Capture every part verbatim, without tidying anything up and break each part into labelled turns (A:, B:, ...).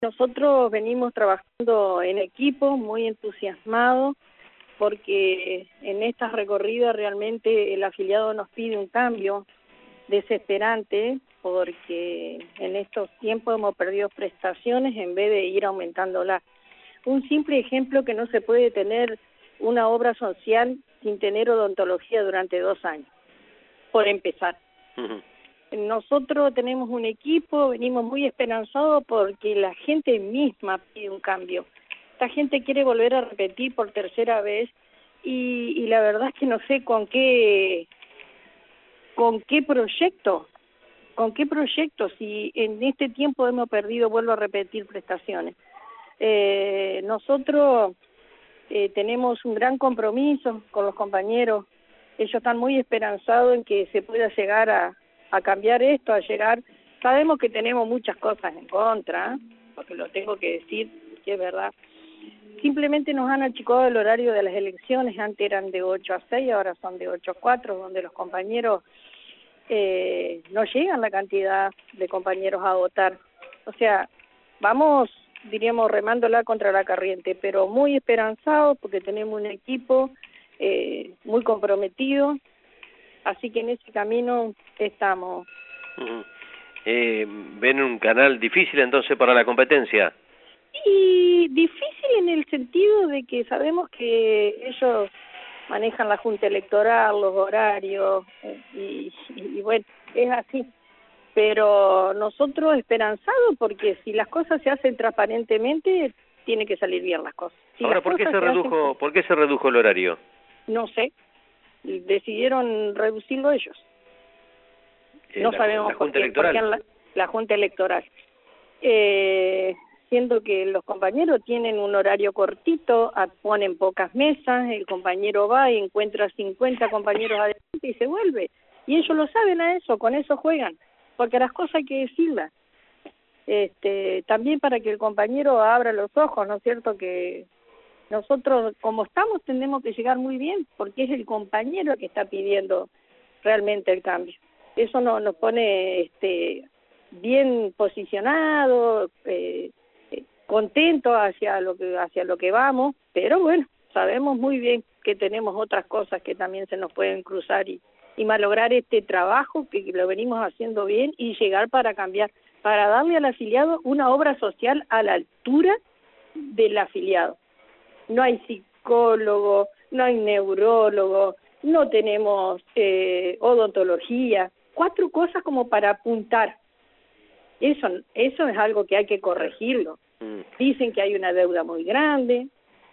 A: Nosotros venimos trabajando en equipo, muy entusiasmados, porque en estas recorridas realmente el afiliado nos pide un cambio desesperante, porque en estos tiempos hemos perdido prestaciones en vez de ir aumentándolas. Un simple ejemplo, que no se puede tener una obra social sin tener odontología durante dos años, por empezar. Uh-huh. Nosotros tenemos un equipo, venimos muy esperanzados porque la gente misma pide un cambio. Esta gente quiere volver a repetir por tercera vez y, y la verdad es que no sé con qué, con qué proyecto, con qué proyecto, si en este tiempo hemos perdido, vuelvo a repetir, prestaciones. Eh, nosotros eh, tenemos un gran compromiso con los compañeros. Ellos están muy esperanzados en que se pueda llegar a a cambiar esto, a llegar. Sabemos que tenemos muchas cosas en contra, porque lo tengo que decir, que es verdad. Simplemente nos han achicado el horario de las elecciones. Antes eran de ocho a seis, ahora son de ocho a cuatro, donde los compañeros eh, no llegan la cantidad de compañeros a votar. O sea, vamos, diríamos, remándola contra la corriente, pero muy esperanzados porque tenemos un equipo eh, muy comprometido. Así que en ese camino estamos.
B: Uh-huh. eh, ¿Ven un canal difícil entonces para la competencia?
A: Y difícil en el sentido de que sabemos que ellos manejan la Junta Electoral, los horarios, eh, y, y, y bueno, es así. Pero nosotros esperanzados, porque si las cosas se hacen transparentemente, tiene que salir bien las cosas. Si
B: Ahora,
A: las
B: ¿por qué
A: cosas
B: se
A: se
B: redujo,
A: hacen...
B: por qué se redujo el horario?
A: No sé. Decidieron reducirlo ellos.
B: Eh,
A: no
B: la,
A: sabemos
B: la
A: por
B: Junta
A: qué,
B: Electoral.
A: porque la, la Junta Electoral. Eh, siendo que los compañeros tienen un horario cortito, ponen pocas mesas, el compañero va y encuentra cincuenta compañeros adelante y se vuelve. Y ellos lo saben a eso, con eso juegan, porque las cosas hay que decirlas. Este, también para que el compañero abra los ojos, ¿no es cierto?, que nosotros, como estamos, tenemos que llegar muy bien, porque es el compañero que está pidiendo realmente el cambio. Eso no, nos pone este, bien posicionados, eh, eh, contentos hacia lo que hacia lo que vamos, pero bueno, sabemos muy bien que tenemos otras cosas que también se nos pueden cruzar y, y malograr este trabajo que lo venimos haciendo bien y llegar para cambiar, para darle al afiliado una obra social a la altura del afiliado. No hay psicólogo, no hay neurólogo, no tenemos eh, odontología, cuatro cosas como para apuntar. Eso, eso es algo que hay que corregirlo. Dicen que hay una deuda muy grande.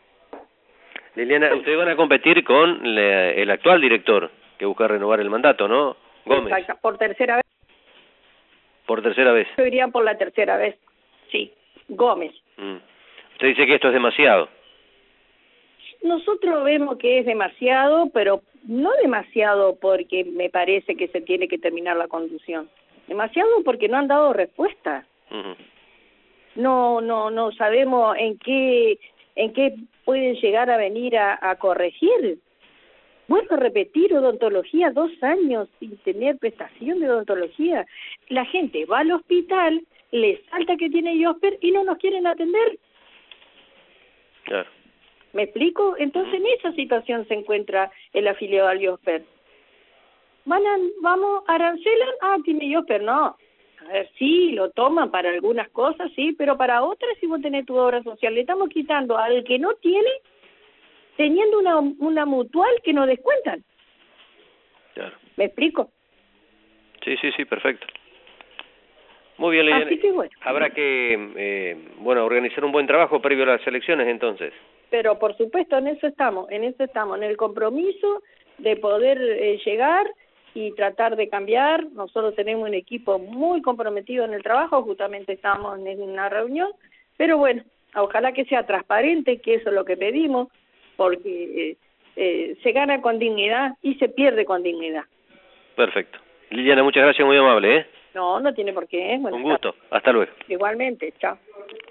B: Liliana, ustedes van a competir con la, el actual director, que busca renovar el mandato, ¿no? Gómez.
A: Exacto, por tercera vez.
B: Por tercera vez.
A: Yo diría por la tercera vez, sí, Gómez.
B: Mm. Usted dice que esto es demasiado.
A: Nosotros vemos que es demasiado, pero no demasiado porque me parece que se tiene que terminar la conducción. Demasiado porque no han dado respuesta. Uh-huh. No, no, no sabemos en qué, en qué pueden llegar a venir a, a corregir. Vuelvo a repetir, odontología, dos años sin tener prestación de odontología. La gente va al hospital, le salta que tiene IOSPER y no nos quieren atender.
B: Claro.
A: ¿Me explico? Entonces en esa situación se encuentra el afiliado al IOSPER. Van a, vamos, arancelan, ah, tiene IOSPER, no. A ver, sí, lo toman para algunas cosas, sí, pero para otras, si vos tenés tu obra social, le estamos quitando al que no tiene, teniendo una, una mutual que nos descuentan.
B: Claro.
A: ¿Me explico?
B: Sí, sí, sí, perfecto. Muy bien, Liliana.
A: Así que bueno.
B: Habrá que, eh, bueno, organizar un buen trabajo previo a las elecciones, entonces.
A: Pero por supuesto, en eso estamos, en eso estamos, en el compromiso de poder eh, llegar y tratar de cambiar. Nosotros tenemos un equipo muy comprometido en el trabajo, justamente estamos en una reunión, pero bueno, ojalá que sea transparente, que eso es lo que pedimos, porque eh, eh, se gana con dignidad y se pierde con dignidad.
B: Perfecto. Liliana, muchas gracias, muy amable, ¿eh?
A: No, no tiene por qué.
B: Un gusto, hasta luego.
A: Igualmente, chao.